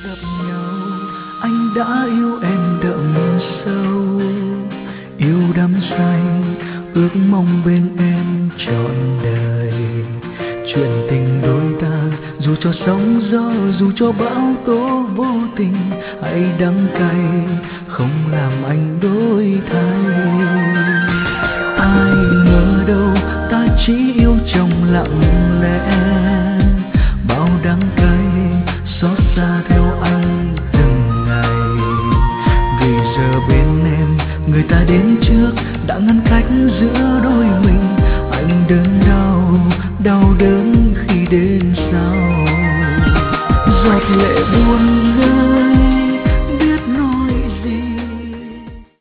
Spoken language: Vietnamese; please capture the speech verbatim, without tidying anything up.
gặp nhau anh đã yêu em đậm sâu, yêu đắm say ước mong bên em trọn đời. Chuyện tình đôi ta dù cho sóng gió dù cho bão tố vô tình hay đắng cay không làm anh đổi thay. Ai ngờ đâu ta chỉ yêu trong lặng lẽ, bao đắng cay xót xa theo anh từng ngày. Vì giờ bên em người ta đến trước đã ngăn cách giữa đôi mình, anh đớn đau đau đớn khi đến sau. Giọt lệ buồn ngỡ